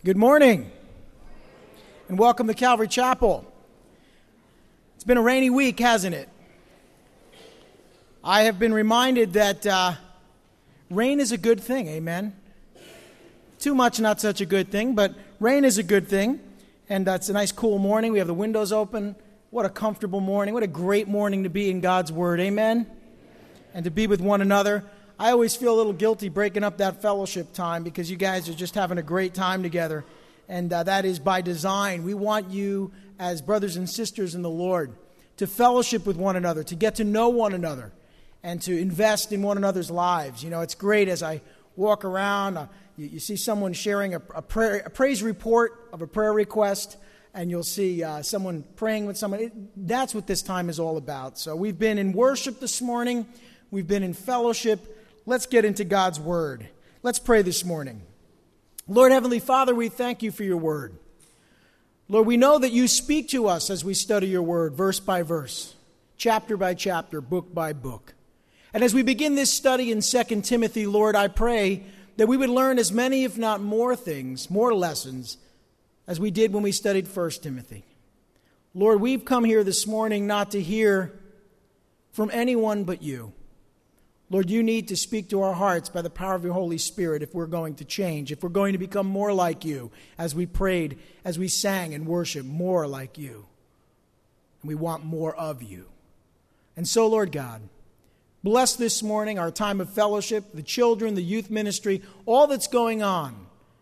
Good morning, and welcome to Calvary Chapel. It's been a rainy week, hasn't it? I have been reminded that rain is a good thing, amen? Too much, not such a good thing, but rain is a good thing, and it's a nice cool morning. We have the windows open. What a comfortable morning. What a great morning to be in God's Word, amen? And to be with one another. I always feel a little guilty breaking up that fellowship time because you guys are just having a great time together. And that is by design. We want you as brothers and sisters in the Lord to fellowship with one another, to get to know one another, and to invest in one another's lives. You know, it's great as I walk around, you see someone sharing a praise report of a prayer request, and you'll see someone praying with someone. That's what this time is all about. So we've been in worship this morning. We've been in fellowship. Let's get into God's Word. Let's pray this morning. Lord Heavenly Father, we thank you for your Word. Lord, we know that you speak to us as we study your Word, verse by verse, chapter by chapter, book by book. And as we begin this study in 2 Timothy, Lord, I pray that we would learn as many, if not more things, more lessons, as we did when we studied 1 Timothy. Lord, we've come here this morning not to hear from anyone but you. Lord, you need to speak to our hearts by the power of your Holy Spirit if we're going to change, if we're going to become more like you, as we prayed, as we sang and worshiped, more like you. And we want more of you. And so, Lord God, bless this morning our time of fellowship, the children, the youth ministry, all that's going on.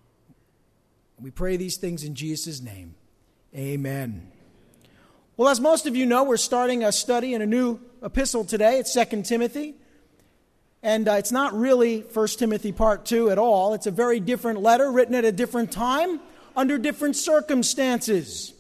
We pray these things in Jesus' name. Amen. Well, as most of you know, we're starting a study in a new epistle today. It's 2 Timothy. And it's not really 1 Timothy part 2 at all. It's a very different letter written at a different time, under different circumstances.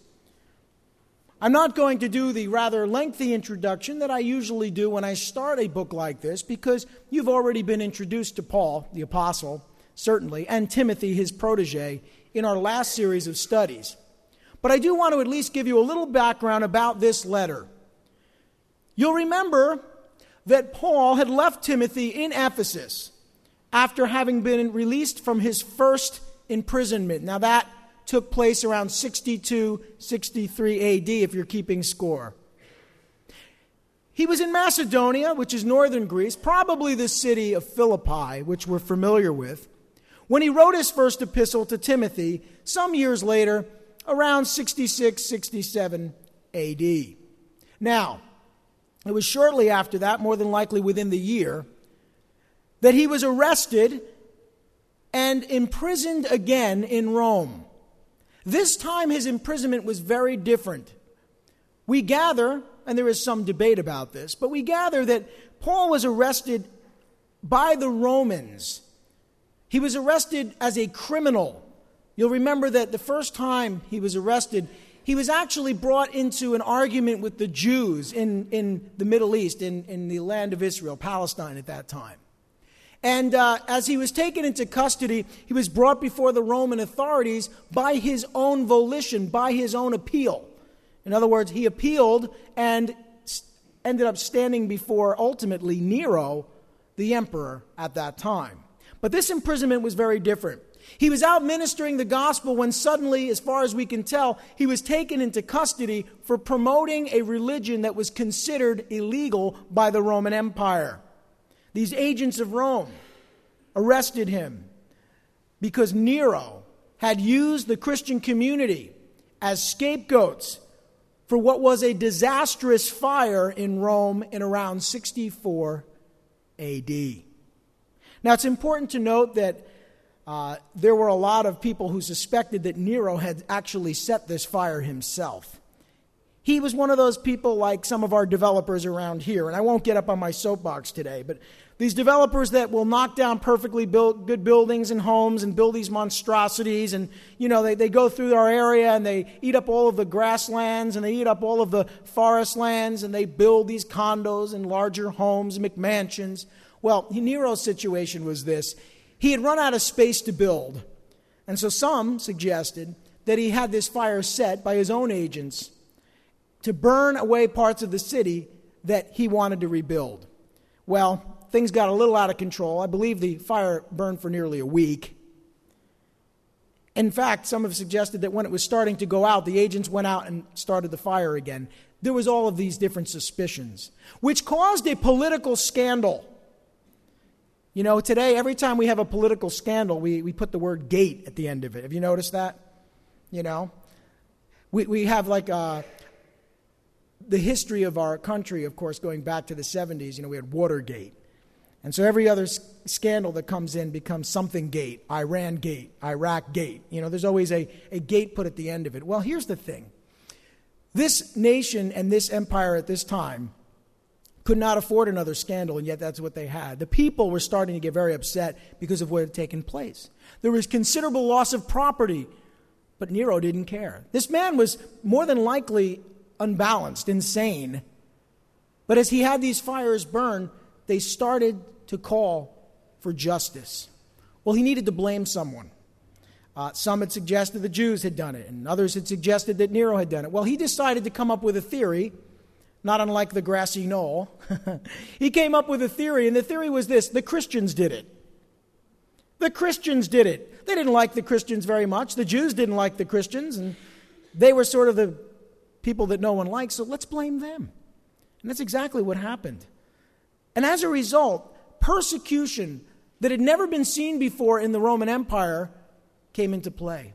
I'm not going to do the rather lengthy introduction that I usually do when I start a book like this, because you've already been introduced to Paul, the apostle, certainly, and Timothy, his protege, in our last series of studies. But I do want to at least give you a little background about this letter. You'll remember that Paul had left Timothy in Ephesus after having been released from his first imprisonment. Now that took place around 62, 63 AD, if you're keeping score. He was in Macedonia, which is northern Greece, probably the city of Philippi, which we're familiar with, when he wrote his first epistle to Timothy some years later, around 66, 67 AD. Now, it was shortly after that, more than likely within the year, that he was arrested and imprisoned again in Rome. This time his imprisonment was very different. We gather, and there is some debate about this, but we gather that Paul was arrested by the Romans. He was arrested as a criminal. You'll remember that the first time he was arrested, he was actually brought into an argument with the Jews in the Middle East, in the land of Israel, Palestine at that time. And as he was taken into custody, he was brought before the Roman authorities by his own volition, by his own appeal. In other words, he appealed and ended up standing before, ultimately, Nero, the emperor at that time. But this imprisonment was very different. He was out ministering the gospel when suddenly, as far as we can tell, he was taken into custody for promoting a religion that was considered illegal by the Roman Empire. These agents of Rome arrested him because Nero had used the Christian community as scapegoats for what was a disastrous fire in Rome in around 64 AD. Now, it's important to note that there were a lot of people who suspected that Nero had actually set this fire himself. He was one of those people like some of our developers around here, and I won't get up on my soapbox today, but these developers that will knock down perfectly built good buildings and homes and build these monstrosities, and they go through our area and they eat up all of the grasslands and they eat up all of the forest lands and they build these condos and larger homes, McMansions. Well, Nero's situation was this. He had run out of space to build, and so some suggested that he had this fire set by his own agents to burn away parts of the city that he wanted to rebuild. Well, things got a little out of control. I believe the fire burned for nearly a week. In fact, some have suggested that when it was starting to go out, the agents went out and started the fire again. There was all of these different suspicions, which caused a political scandal. You know, today, every time we have a political scandal, we put the word gate at the end of it. Have you noticed that? You know? We have like the history of our country, of course, going back to the 70s. You know, we had Watergate. And so every other scandal that comes in becomes something gate, Iran gate, Iraq gate. You know, there's always a gate put at the end of it. Well, here's the thing. This nation and this empire at this time could not afford another scandal, and yet that's what they had. The people were starting to get very upset because of what had taken place. There was considerable loss of property, but Nero didn't care. This man was more than likely unbalanced, insane. But as he had these fires burn, they started to call for justice. Well, he needed to blame someone. Some had suggested the Jews had done it, and others had suggested that Nero had done it. Well, he decided to come up with a theory, not unlike the grassy knoll. He came up with a theory, and the theory was this: the Christians did it. The Christians did it. They didn't like the Christians very much. The Jews didn't like the Christians, and they were sort of the people that no one liked, so let's blame them. And that's exactly what happened. And as a result, persecution that had never been seen before in the Roman Empire came into play.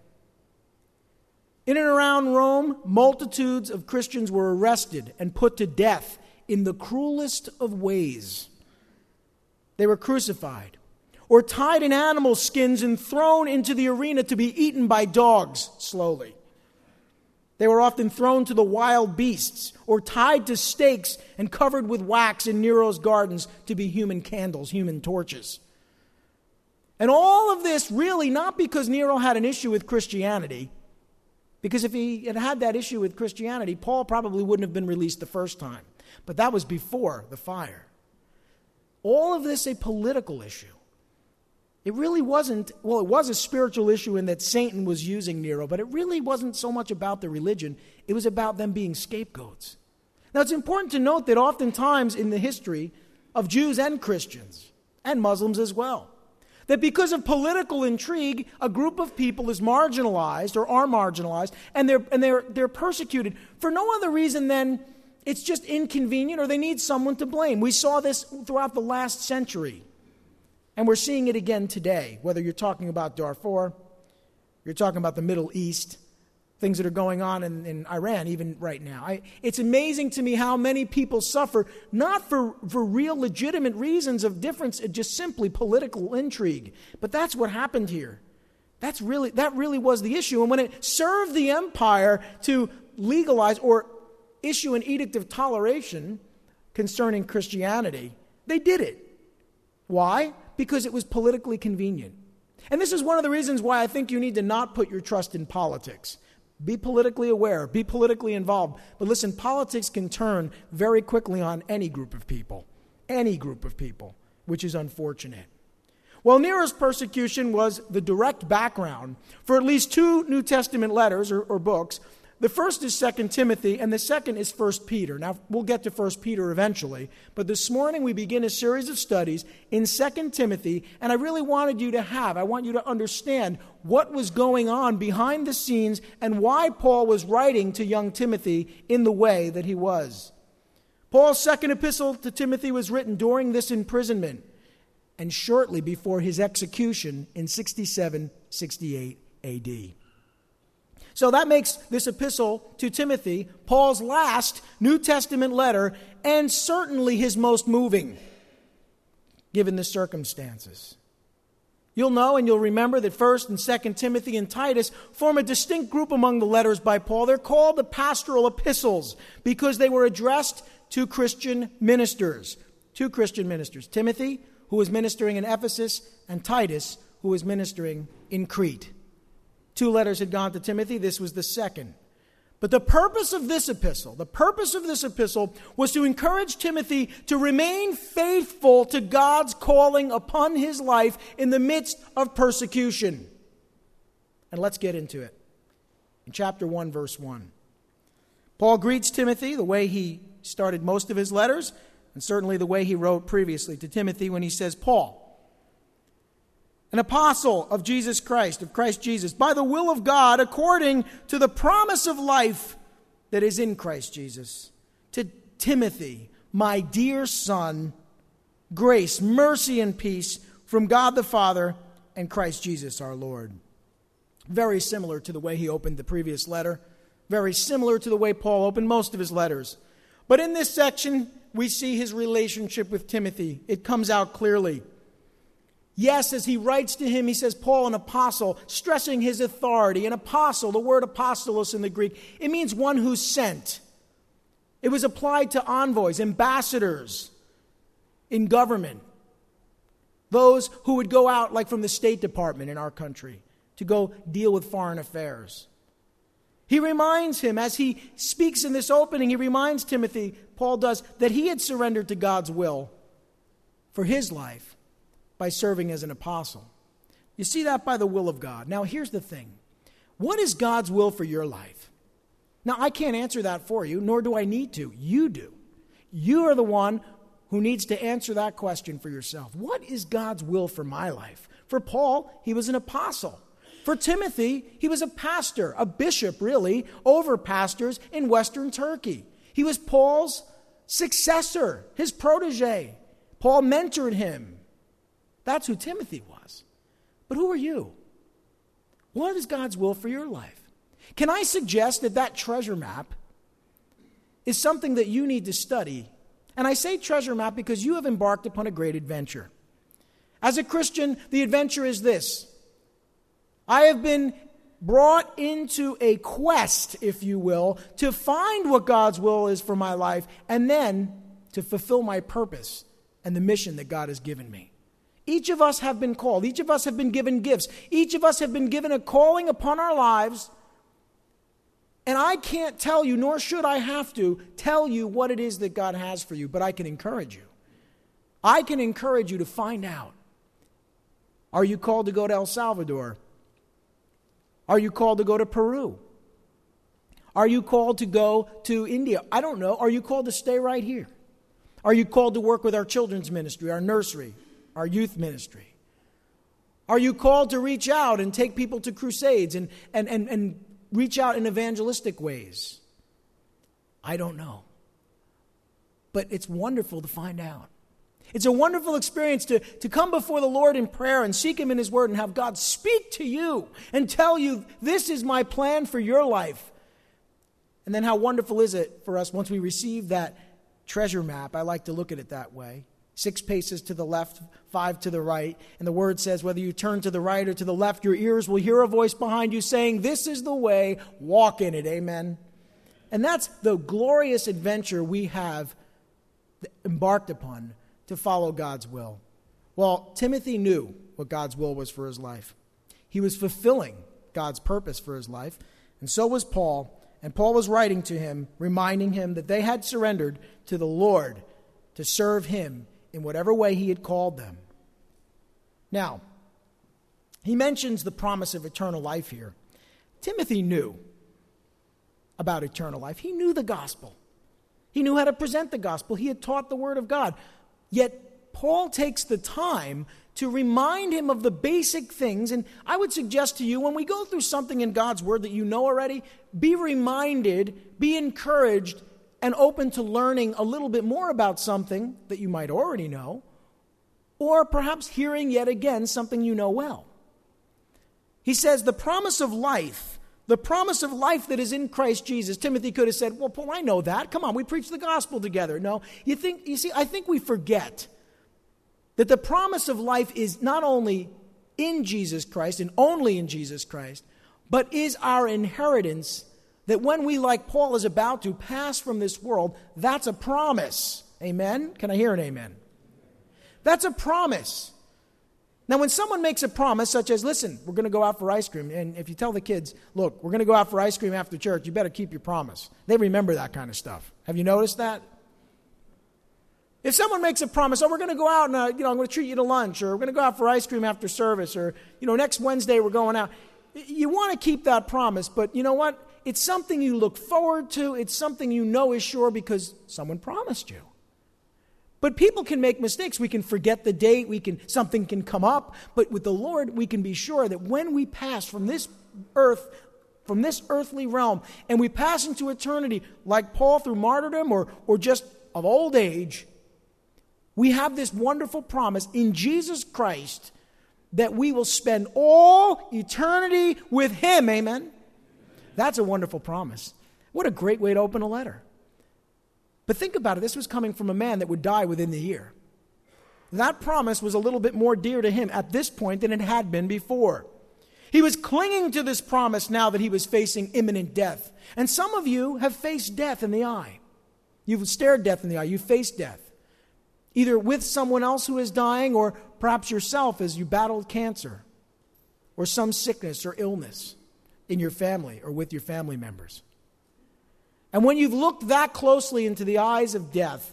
In and around Rome, multitudes of Christians were arrested and put to death in the cruelest of ways. They were crucified or tied in animal skins and thrown into the arena to be eaten by dogs slowly. They were often thrown to the wild beasts or tied to stakes and covered with wax in Nero's gardens to be human candles, human torches. And all of this really not because Nero had an issue with Christianity, because if he had had that issue with Christianity, Paul probably wouldn't have been released the first time. But that was before the fire. All of this a political issue. It really wasn't, well, it was a spiritual issue in that Satan was using Nero, but it really wasn't so much about the religion. It was about them being scapegoats. Now, it's important to note that oftentimes in the history of Jews and Christians, and Muslims as well, that because of political intrigue, a group of people is marginalized or are marginalized, and they're persecuted for no other reason than it's just inconvenient or they need someone to blame. We saw this throughout the last century. And we're seeing it again today, whether you're talking about Darfur, you're talking about the Middle East, things that are going on in Iran even right now. It's amazing to me how many people suffer, not for real legitimate reasons of difference, just simply political intrigue. But that's what happened here. That really was the issue. And when it served the empire to legalize or issue an edict of toleration concerning Christianity, they did it. Why? Because it was politically convenient. And this is one of the reasons why I think you need to not put your trust in politics. Be politically aware, be politically involved. But listen, politics can turn very quickly on any group of people, which is unfortunate. Well, Nero's persecution was the direct background for at least two New Testament letters or books. The first is 2 Timothy, and the second is 1 Peter. Now, we'll get to 1 Peter eventually, but this morning we begin a series of studies in 2 Timothy, and I really wanted you to I want you to understand what was going on behind the scenes and why Paul was writing to young Timothy in the way that he was. Paul's second epistle to Timothy was written during this imprisonment and shortly before his execution in 67-68 AD. So that makes this epistle to Timothy Paul's last New Testament letter and certainly his most moving, given the circumstances. You'll know and you'll remember that 1st and 2nd Timothy and Titus form a distinct group among the letters by Paul. They're called the pastoral epistles because they were addressed to Christian ministers. Two Christian ministers, Timothy, who was ministering in Ephesus, and Titus, who was ministering in Crete. 2 letters had gone to Timothy. This was the second. But the purpose of this epistle was to encourage Timothy to remain faithful to God's calling upon his life in the midst of persecution. And let's get into it. In chapter 1, verse 1. Paul greets Timothy the way he started most of his letters, and certainly the way he wrote previously to Timothy when he says, Paul. an apostle of Jesus Christ, of Christ Jesus, by the will of God, according to the promise of life that is in Christ Jesus. To Timothy, my dear son, grace, mercy, and peace from God the Father and Christ Jesus our Lord. Very similar to the way he opened the previous letter. Very similar to the way Paul opened most of his letters. But in this section, we see his relationship with Timothy. It comes out clearly. Yes, as he writes to him, he says, Paul, an apostle, stressing his authority. An apostle, the word apostolos in the Greek, it means one who's sent. It was applied to envoys, ambassadors in government. Those who would go out, like from the State Department in our country, to go deal with foreign affairs. He reminds him, as he speaks in this opening, he reminds Timothy, Paul does, that he had surrendered to God's will for his life by serving as an apostle. You see that by the will of God. Now, here's the thing. What is God's will for your life? Now, I can't answer that for you, nor do I need to. You do. You are the one who needs to answer that question for yourself. What is God's will for my life? For Paul, he was an apostle. For Timothy, he was a pastor, a bishop, really, over pastors in Western Turkey. He was Paul's successor, his protege. Paul mentored him. That's who Timothy was. But who are you? What is God's will for your life? Can I suggest that treasure map is something that you need to study? And I say treasure map because you have embarked upon a great adventure. As a Christian, the adventure is this. I have been brought into a quest, if you will, to find what God's will is for my life and then to fulfill my purpose and the mission that God has given me. Each of us have been called. Each of us have been given gifts. Each of us have been given a calling upon our lives. And I can't tell you, nor should I have to, tell you what it is that God has for you, but I can encourage you. I can encourage you to find out. Are you called to go to El Salvador? Are you called to go to Peru? Are you called to go to India? I don't know. Are you called to stay right here? Are you called to work with our children's ministry, our nursery, our youth ministry? Are you called to reach out and take people to crusades and reach out in evangelistic ways? I don't know. But it's wonderful to find out. It's a wonderful experience to come before the Lord in prayer and seek Him in His Word and have God speak to you and tell you, this is my plan for your life. And then how wonderful is it for us once we receive that treasure map? I like to look at it that way. 6 paces to the left, 5 to the right. And the Word says, whether you turn to the right or to the left, your ears will hear a voice behind you saying, this is the way, walk in it. Amen. And that's the glorious adventure we have embarked upon to follow God's will. Well, Timothy knew what God's will was for his life. He was fulfilling God's purpose for his life, and so was Paul. And Paul was writing to him, reminding him that they had surrendered to the Lord to serve Him in whatever way He had called them. Now, he mentions the promise of eternal life here. Timothy knew about eternal life. He knew the gospel. He knew how to present the gospel. He had taught the Word of God. Yet Paul takes the time to remind him of the basic things. And I would suggest to you, when we go through something in God's Word that you know already, be reminded, be encouraged, and open to learning a little bit more about something that you might already know, or perhaps hearing yet again something you know well. He says the promise of life that is in Christ Jesus. Timothy could have said, well, Paul, I know that. Come on, we preach the gospel together. No, I think we forget that the promise of life is not only in Jesus Christ and only in Jesus Christ, but is our inheritance that when we, like Paul is about to, pass from this world, that's a promise. Amen? Can I hear an amen? That's a promise. Now, when someone makes a promise such as, listen, we're going to go out for ice cream, and if you tell the kids, look, we're going to go out for ice cream after church, you better keep your promise. They remember that kind of stuff. Have you noticed that? If someone makes a promise, we're going to go out and, I'm going to treat you to lunch, or we're going to go out for ice cream after service, or, next Wednesday we're going out. You want to keep that promise, but you know what? It's something you look forward to. It's something you know is sure because someone promised you. But people can make mistakes. We can forget the date. Something can come up. But with the Lord, we can be sure that when we pass from this earthly realm, and we pass into eternity, like Paul through martyrdom or just of old age, we have this wonderful promise in Jesus Christ that we will spend all eternity with Him. Amen? That's a wonderful promise. What a great way to open a letter. But think about it. This was coming from a man that would die within the year. That promise was a little bit more dear to him at this point than it had been before. He was clinging to this promise now that he was facing imminent death. And some of you have faced death in the eye. You've stared death in the eye. You've faced death. Either with someone else who is dying or perhaps yourself as you battled cancer or some sickness or illness in your family or with your family members. And when you've looked that closely into the eyes of death,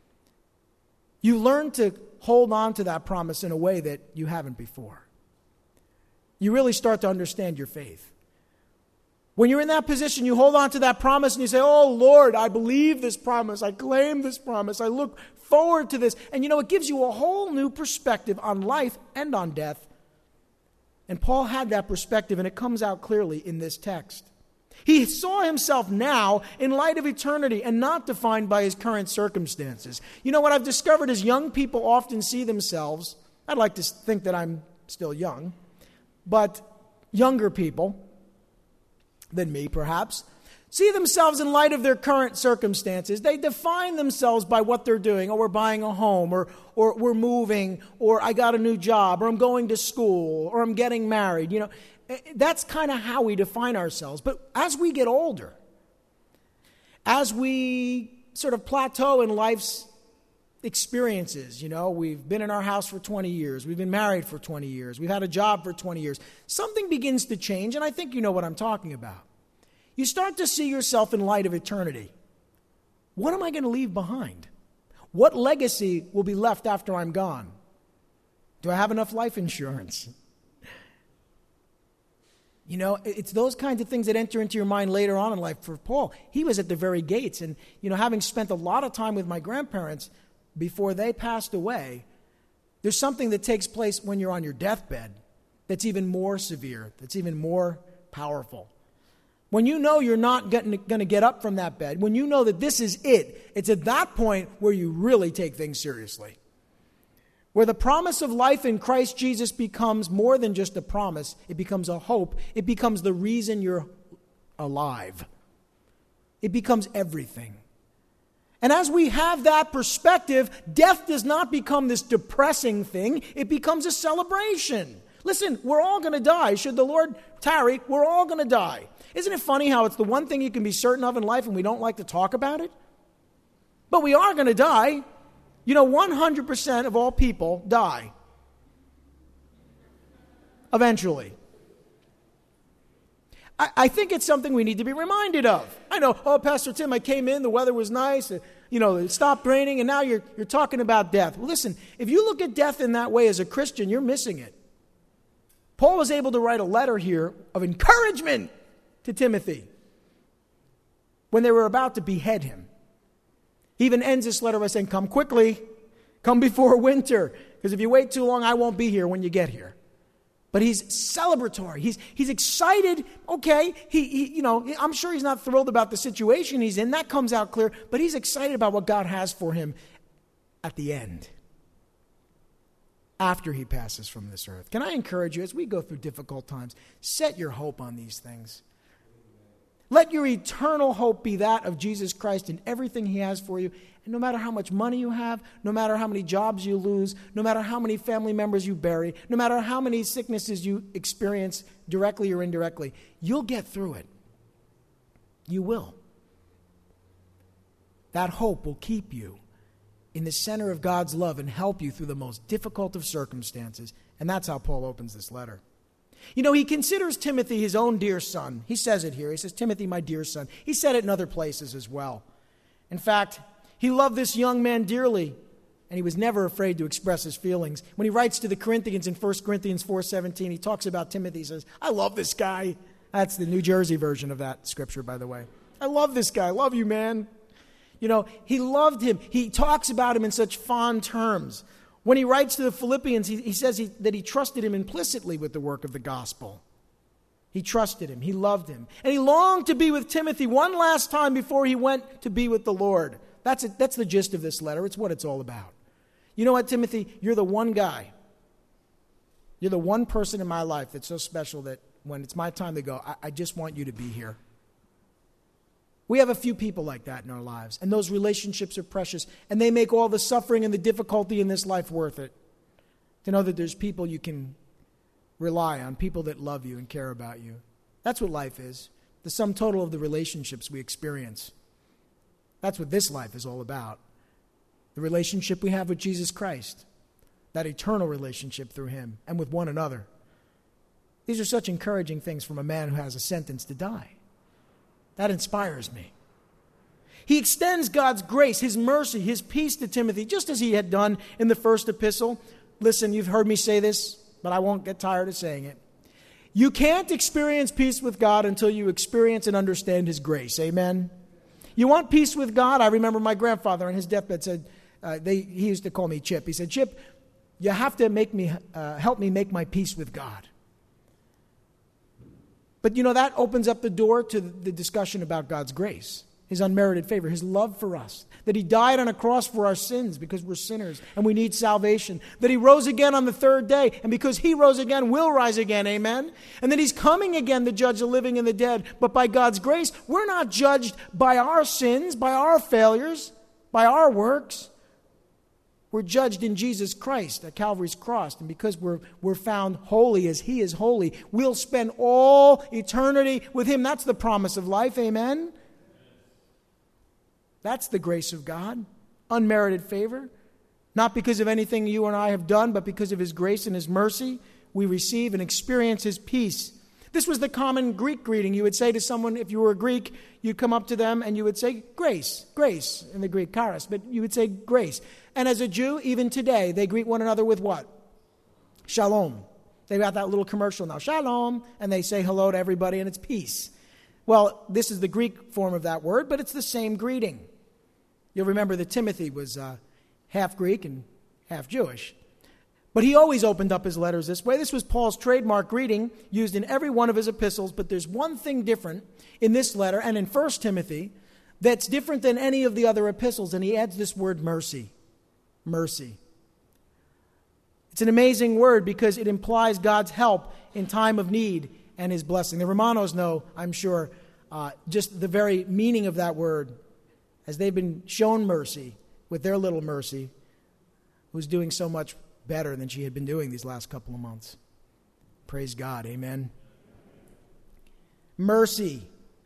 you learn to hold on to that promise in a way that you haven't before. You really start to understand your faith. When you're in that position, you hold on to that promise and you say, oh, Lord, I believe this promise. I claim this promise. I look forward to this. And it gives you a whole new perspective on life and on death. And Paul had that perspective, and it comes out clearly in this text. He saw himself now in light of eternity and not defined by his current circumstances. What I've discovered is young people often see themselves, I'd like to think that I'm still young, but younger people than me perhaps, see themselves in light of their current circumstances. They define themselves by what they're doing. Oh, we're buying a home, or we're moving, or I got a new job, or I'm going to school, or I'm getting married. That's kind of how we define ourselves. But as we get older, as we sort of plateau in life's experiences, we've been in our house for 20 years, we've been married for 20 years, we've had a job for 20 years, something begins to change, and I think you know what I'm talking about. You start to see yourself in light of eternity. What am I going to leave behind? What legacy will be left after I'm gone? Do I have enough life insurance? It's those kinds of things that enter into your mind later on in life. For Paul, he was at the very gates. And, having spent a lot of time with my grandparents before they passed away, there's something that takes place when you're on your deathbed that's even more severe, that's even more powerful. When you know you're not going to get up from that bed, when you know that this is it, it's at that point where you really take things seriously. Where the promise of life in Christ Jesus becomes more than just a promise. It becomes a hope. It becomes the reason you're alive. It becomes everything. And as we have that perspective, death does not become this depressing thing. It becomes a celebration. Listen, we're all going to die. Should the Lord tarry, we're all going to die. Isn't it funny how it's the one thing you can be certain of in life and we don't like to talk about it? But we are going to die. 100% of all people die. Eventually. I think it's something we need to be reminded of. I know, Pastor Tim, I came in, the weather was nice, it stopped raining, and now you're talking about death. Well, listen, if you look at death in that way as a Christian, you're missing it. Paul was able to write a letter here of encouragement to Timothy when they were about to behead him. He even ends this letter by saying, come quickly, come before winter, because if you wait too long, I won't be here when you get here. But he's celebratory. He's excited. Okay, I'm sure he's not thrilled about the situation he's in. That comes out clear. But he's excited about what God has for him at the end, after he passes from this earth. Can I encourage you, as we go through difficult times, set your hope on these things. Let your eternal hope be that of Jesus Christ and everything he has for you. And no matter how much money you have, no matter how many jobs you lose, no matter how many family members you bury, no matter how many sicknesses you experience directly or indirectly, you'll get through it. You will. That hope will keep you in the center of God's love and help you through the most difficult of circumstances. And that's how Paul opens this letter. He considers Timothy his own dear son. He says it here. He says, Timothy, my dear son. He said it in other places as well. In fact, he loved this young man dearly, and he was never afraid to express his feelings. When he writes to the Corinthians in 1 Corinthians 4:17, he talks about Timothy. He says, I love this guy. That's the New Jersey version of that scripture, by the way. I love this guy. I love you, man. He loved him. He talks about him in such fond terms. When he writes to the Philippians, he says that he trusted him implicitly with the work of the gospel. He trusted him. He loved him. And he longed to be with Timothy one last time before he went to be with the Lord. That's the gist of this letter. It's what it's all about. You know what, Timothy? You're the one guy. You're the one person in my life that's so special that when it's my time to go, I just want you to be here. We have a few people like that in our lives, and those relationships are precious, and they make all the suffering and the difficulty in this life worth it. To know that there's people you can rely on, people that love you and care about you. That's what life is, the sum total of the relationships we experience. That's what this life is all about. The relationship we have with Jesus Christ, that eternal relationship through him and with one another. These are such encouraging things from a man who has a sentence to die. That inspires me. He extends God's grace, his mercy, his peace to Timothy, just as he had done in the first epistle. Listen, you've heard me say this, but I won't get tired of saying it. You can't experience peace with God until you experience and understand his grace. Amen? You want peace with God? I remember my grandfather on his deathbed said, he used to call me Chip. He said, Chip, you have to help me make my peace with God. But that opens up the door to the discussion about God's grace, his unmerited favor, his love for us, that he died on a cross for our sins because we're sinners and we need salvation, that he rose again on the third day, and because he rose again, we'll rise again, amen? And that he's coming again to judge the living and the dead. But by God's grace, we're not judged by our sins, by our failures, by our works. We're judged in Jesus Christ at Calvary's cross. And because we're found holy as he is holy, we'll spend all eternity with him. That's the promise of life. Amen? That's the grace of God. Unmerited favor. Not because of anything you and I have done, but because of his grace and his mercy, we receive and experience his peace. This was the common Greek greeting. You would say to someone, if you were a Greek, you'd come up to them and you would say, grace, grace, in the Greek, charis, but you would say grace. And as a Jew, even today, they greet one another with what? Shalom. They've got that little commercial now, shalom, and they say hello to everybody, and it's peace. Well, this is the Greek form of that word, but it's the same greeting. You'll remember that Timothy was half Greek and half Jewish. But he always opened up his letters this way. This was Paul's trademark greeting, used in every one of his epistles, but there's one thing different in this letter and in 1 Timothy that's different than any of the other epistles, and he adds this word mercy. Mercy. It's an amazing word because it implies God's help in time of need and his blessing. The Romanos know, I'm sure, just the very meaning of that word, as they've been shown mercy with their little Mercy, who's doing so much better than she had been doing these last couple of months. Praise God, amen. Mercy.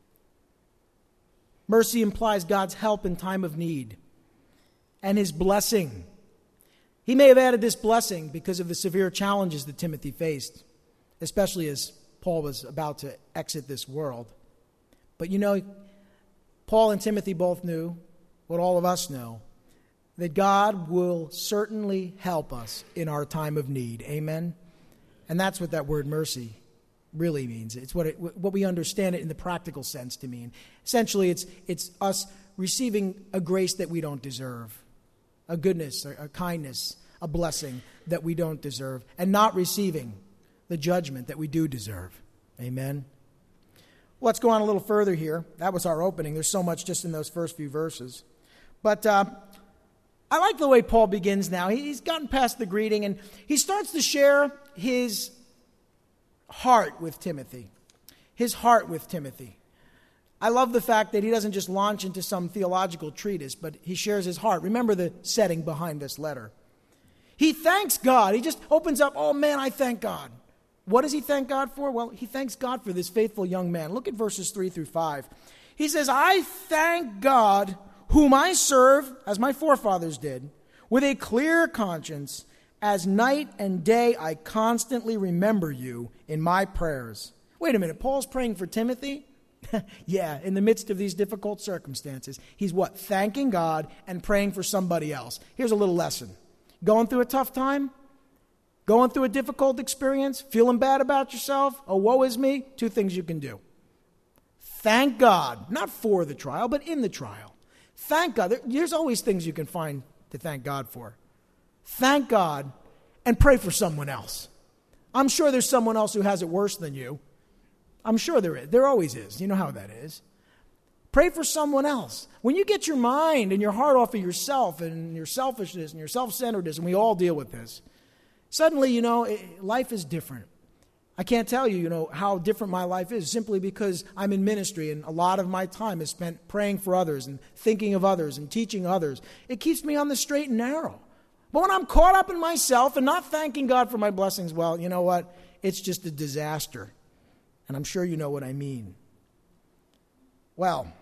Mercy implies God's help in time of need and his blessing. He may have added this blessing because of the severe challenges that Timothy faced, especially as Paul was about to exit this world. But Paul and Timothy both knew what all of us know, that God will certainly help us in our time of need. Amen? And that's what that word mercy really means. It's what we understand it in the practical sense to mean. Essentially, it's us receiving a grace that we don't deserve, a goodness, a kindness, a blessing that we don't deserve, and not receiving the judgment that we do deserve. Amen? Let's go on a little further here. That was our opening. There's so much just in those first few verses. But I like the way Paul begins now. He's gotten past the greeting, and he starts to share his heart with Timothy. His heart with Timothy. I love the fact that he doesn't just launch into some theological treatise, but he shares his heart. Remember the setting behind this letter. He thanks God. He just opens up, oh man, I thank God. What does he thank God for? Well, he thanks God for this faithful young man. Look at verses 3 through 5. He says, I thank God whom I serve, as my forefathers did, with a clear conscience, as night and day I constantly remember you in my prayers. Wait a minute, Paul's praying for Timothy? Yeah, in the midst of these difficult circumstances. He's what? Thanking God and praying for somebody else. Here's a little lesson. Going through a tough time? Going through a difficult experience? Feeling bad about yourself? Oh, woe is me? Two things you can do. Thank God, not for the trial, but in the trial. Thank God. There's always things you can find to thank God for. Thank God and pray for someone else. I'm sure there's someone else who has it worse than you. I'm sure there is. There always is. You know how that is. Pray for someone else. When you get your mind and your heart off of yourself and your selfishness and your self-centeredness, and we all deal with this, suddenly, life is different. I can't tell you, how different my life is simply because I'm in ministry and a lot of my time is spent praying for others and thinking of others and teaching others. It keeps me on the straight and narrow. But when I'm caught up in myself and not thanking God for my blessings, well, you know what? It's just a disaster. And I'm sure you know what I mean. Well,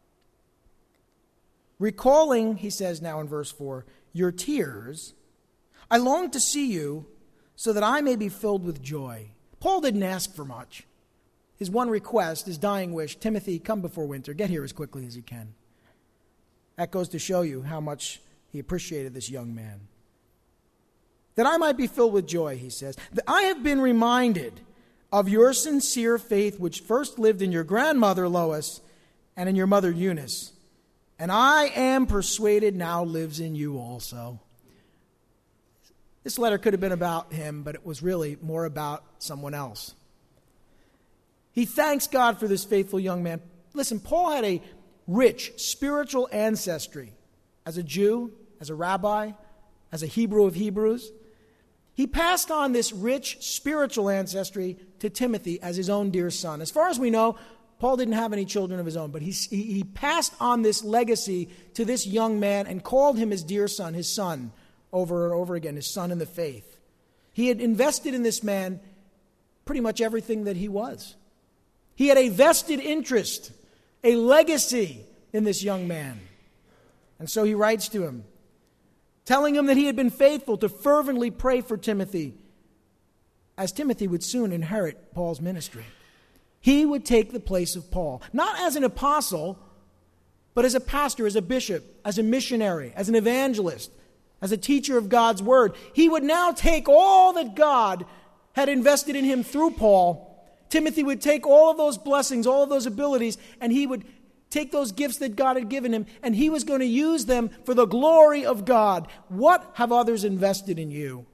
recalling, he says now in verse 4, your tears, I long to see you so that I may be filled with joy. Paul didn't ask for much. His one request, his dying wish, Timothy, come before winter. Get here as quickly as you can. That goes to show you how much he appreciated this young man. That I might be filled with joy, he says. That I have been reminded of your sincere faith, which first lived in your grandmother Lois and in your mother Eunice. And I am persuaded now lives in you also. This letter could have been about him, but it was really more about someone else. He thanks God for this faithful young man. Listen, Paul had a rich spiritual ancestry as a Jew, as a rabbi, as a Hebrew of Hebrews. He passed on this rich spiritual ancestry to Timothy as his own dear son. As far as we know, Paul didn't have any children of his own, but he passed on this legacy to this young man and called him his dear son, his son, over and over again, his son in the faith. He had invested in this man pretty much everything that he was. He had a vested interest, a legacy in this young man. And so he writes to him, telling him that he had been faithful to fervently pray for Timothy, as Timothy would soon inherit Paul's ministry. He would take the place of Paul, not as an apostle, but as a pastor, as a bishop, as a missionary, as an evangelist, as a teacher of God's word. He would now take all that God had invested in him through Paul. Timothy would take all of those blessings, all of those abilities, and he would take those gifts that God had given him, and he was going to use them for the glory of God. What have others invested in you?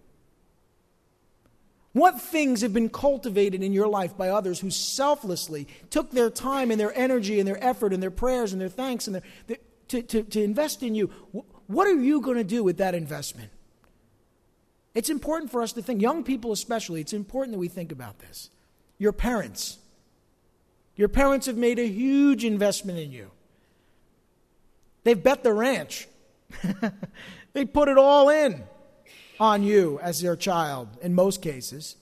What things have been cultivated in your life by others who selflessly took their time and their energy and their effort and their prayers and their thanks and to invest in you? What are you going to do with that investment? It's important for us to think, young people especially, it's important that we think about this. Your parents. Your parents have made a huge investment in you. They've bet the ranch. They put it all in on you as their child, in most cases.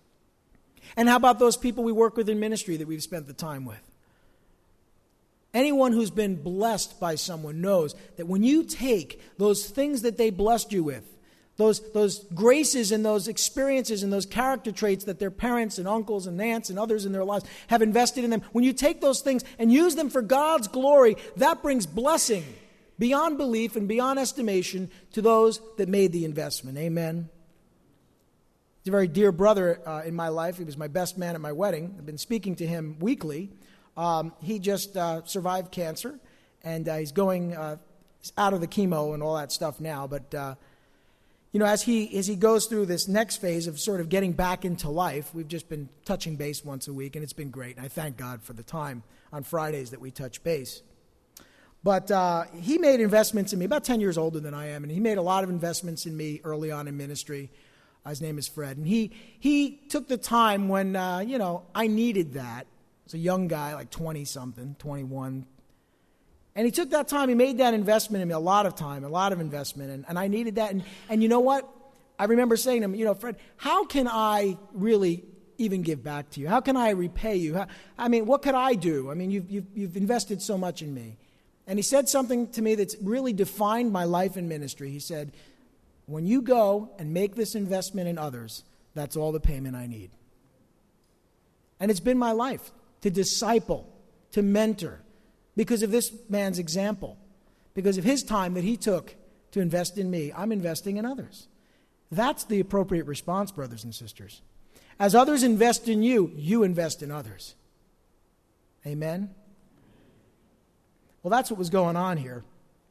And how about those people we work with in ministry that we've spent the time with? Anyone who's been blessed by someone knows that when you take those things that they blessed you with, those graces and those experiences and those character traits that their parents and uncles and aunts and others in their lives have invested in them, when you take those things and use them for God's glory, that brings blessing beyond belief and beyond estimation to those that made the investment. Amen. He's a very dear brother in my life. He was my best man at my wedding. I've been speaking to him weekly. He just survived cancer, and he's going out of the chemo and all that stuff now. But as he goes through this next phase of sort of getting back into life, we've just been touching base once a week, and it's been great. And I thank God for the time on Fridays that we touch base. But he made investments in me, about 10 years older than I am, and he made a lot of investments in me early on in ministry. His name is Fred, and he took the time when I needed that. As a young guy, like 20-something, 21. And he took that time, he made that investment in me, a lot of time, a lot of investment, and I needed that. And you know what? I remember saying to him, Fred, how can I really even give back to you? How can I repay you? What could I do? You've invested so much in me. And he said something to me that's really defined my life in ministry. He said, when you go and make this investment in others, that's all the payment I need. And it's been my life to disciple, to mentor, because of this man's example, because of his time that he took to invest in me. I'm investing in others. That's the appropriate response, brothers and sisters. As others invest in you, you invest in others. Amen? Well, that's what was going on here.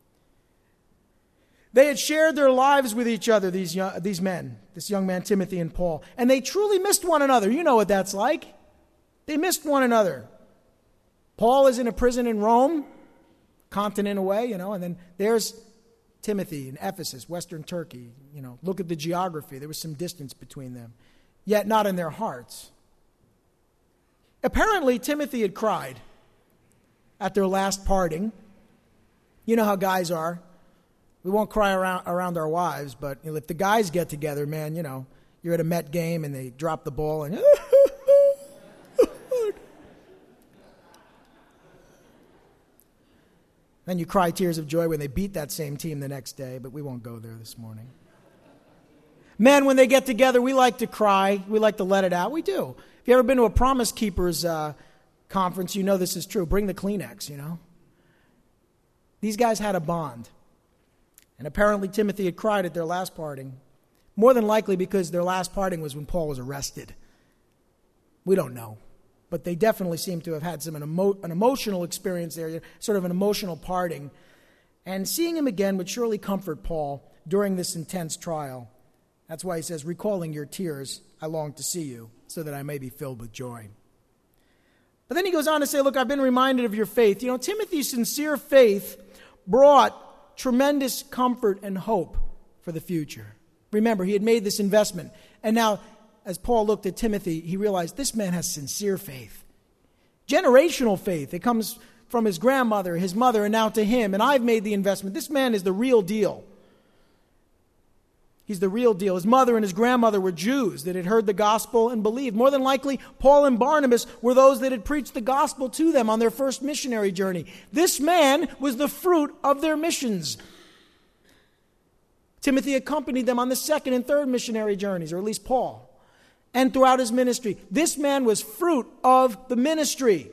They had shared their lives with each other, these men, this young man, Timothy and Paul. And they truly missed one another. You know what that's like. They missed one another. Paul is in a prison in Rome, continent away, and then there's Timothy in Ephesus, Western Turkey. Look at the geography. There was some distance between them, yet not in their hearts. Apparently, Timothy had cried at their last parting. You know how guys are. We won't cry around our wives, but if the guys get together, man, you're at a Met game and they drop the ball and then you cry tears of joy when they beat that same team the next day, but we won't go there this morning. Men, when they get together, we like to cry. We like to let it out. We do. If you've ever been to a Promise Keepers conference, you know this is true. Bring the Kleenex, These guys had a bond. And apparently Timothy had cried at their last parting. More than likely because their last parting was when Paul was arrested. We don't know. But they definitely seem to have had an emotional experience there, sort of an emotional parting. And seeing him again would surely comfort Paul during this intense trial. That's why he says, recalling your tears, I long to see you, so that I may be filled with joy. But then he goes on to say, look, I've been reminded of your faith. Timothy's sincere faith brought tremendous comfort and hope for the future. Remember, he had made this investment. And now, as Paul looked at Timothy, he realized this man has sincere faith. Generational faith. It comes from his grandmother, his mother, and now to him. And I've made the investment. This man is the real deal. He's the real deal. His mother and his grandmother were Jews that had heard the gospel and believed. More than likely, Paul and Barnabas were those that had preached the gospel to them on their first missionary journey. This man was the fruit of their missions. Timothy accompanied them on the second and third missionary journeys, or at least Paul, and throughout his ministry. This man was fruit of the ministry.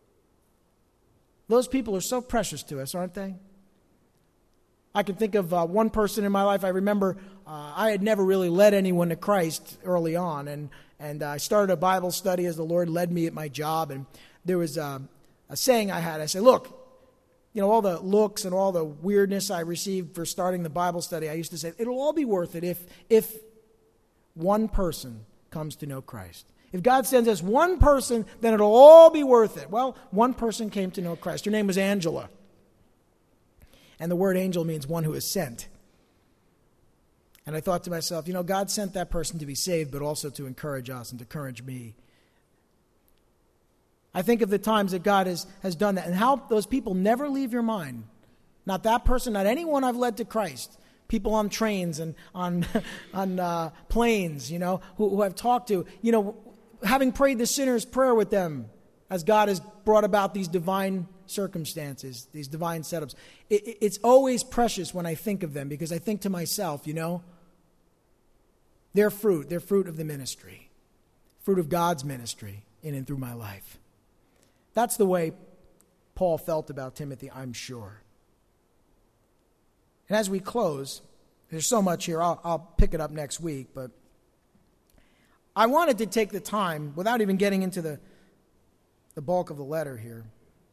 Those people are so precious to us, aren't they? I can think of one person in my life. I remember I had never really led anyone to Christ early on, and I started a Bible study as the Lord led me at my job, and there was a saying I had. I said, look, all the looks and all the weirdness I received for starting the Bible study, I used to say, it'll all be worth it if one person comes to know Christ. If God sends us one person, then it'll all be worth it. Well, one person came to know Christ. Her name was Angela. And the word angel means one who is sent. And I thought to myself, God sent that person to be saved, but also to encourage us and to encourage me. I think of the times that God has done that and how those people never leave your mind. Not that person, not anyone I've led to Christ. People on trains and on planes, who I've talked to, having prayed the sinner's prayer with them as God has brought about these divine circumstances, these divine setups. It's always precious when I think of them because I think to myself, they're fruit of the ministry, fruit of God's ministry in and through my life. That's the way Paul felt about Timothy, I'm sure. And as we close, there's so much here. I'll pick it up next week, but I wanted to take the time, without even getting into the bulk of the letter here,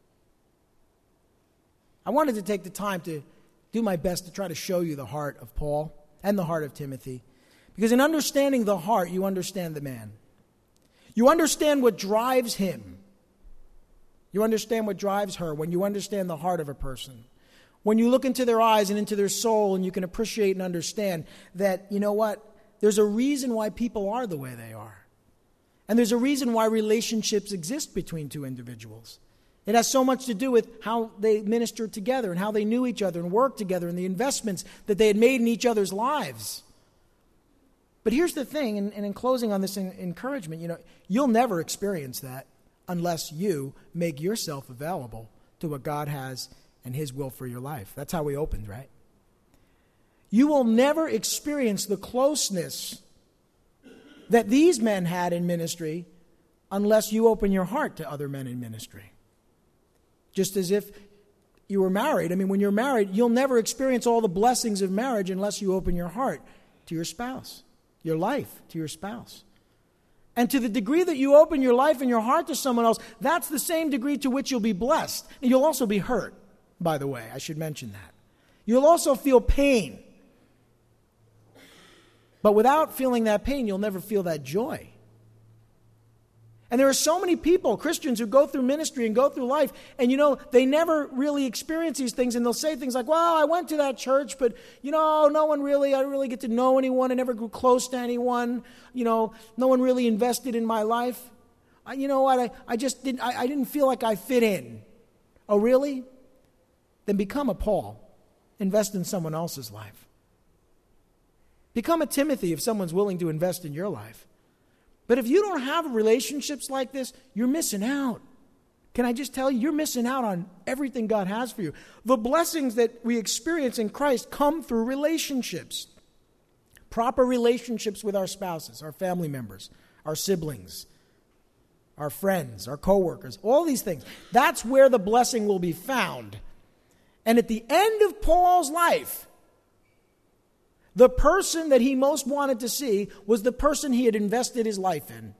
I wanted to take the time to do my best to try to show you the heart of Paul and the heart of Timothy. Because in understanding the heart, you understand the man. You understand what drives him. You understand what drives her when you understand the heart of a person. When you look into their eyes and into their soul and you can appreciate and understand that, there's a reason why people are the way they are. And there's a reason why relationships exist between two individuals. It has so much to do with how they ministered together and how they knew each other and worked together and the investments that they had made in each other's lives. But here's the thing, and in closing on this encouragement, you'll never experience that unless you make yourself available to what God has and His will for your life. That's how we opened, right? You will never experience the closeness that these men had in ministry unless you open your heart to other men in ministry. Just as if you were married. When you're married, you'll never experience all the blessings of marriage unless you open your heart to your spouse, your life to your spouse. And to the degree that you open your life and your heart to someone else, that's the same degree to which you'll be blessed. And you'll also be hurt, by the way. I should mention that. You'll also feel pain. But without feeling that pain, you'll never feel that joy. And there are so many people, Christians, who go through ministry and go through life, and they never really experience these things, and they'll say things like, well, I went to that church, but, I didn't really get to know anyone. I never grew close to anyone. No one really invested in my life. I didn't feel like I fit in. Oh, really? Then become a Paul. Invest in someone else's life. Become a Timothy if someone's willing to invest in your life. But if you don't have relationships like this, you're missing out. Can I just tell you, you're missing out on everything God has for you. The blessings that we experience in Christ come through relationships. Proper relationships with our spouses, our family members, our siblings, our friends, our coworkers, all these things. That's where the blessing will be found. And at the end of Paul's life, the person that he most wanted to see was the person he had invested his life in.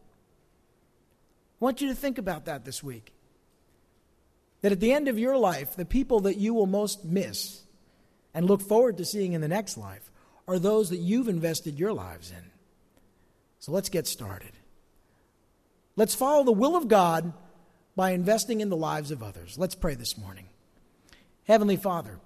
I want you to think about that this week. That at the end of your life, the people that you will most miss and look forward to seeing in the next life are those that you've invested your lives in. So let's get started. Let's follow the will of God by investing in the lives of others. Let's pray this morning. Heavenly Father,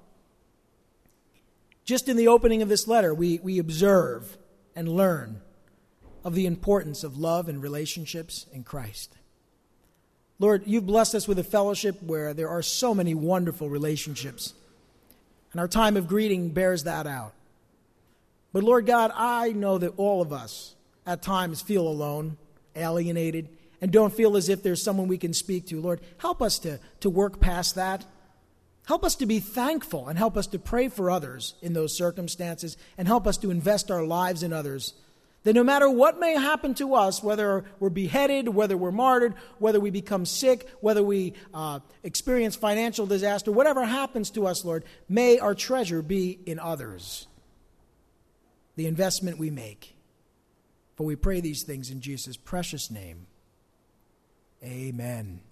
just in the opening of this letter, we observe and learn of the importance of love and relationships in Christ. Lord, you've blessed us with a fellowship where there are so many wonderful relationships, and our time of greeting bears that out. But Lord God, I know that all of us at times feel alone, alienated, and don't feel as if there's someone we can speak to. Lord, help us to work past that. Help us to be thankful and help us to pray for others in those circumstances, and help us to invest our lives in others. That no matter what may happen to us, whether we're beheaded, whether we're martyred, whether we become sick, whether we experience financial disaster, whatever happens to us, Lord, may our treasure be in others, the investment we make. For we pray these things in Jesus' precious name. Amen.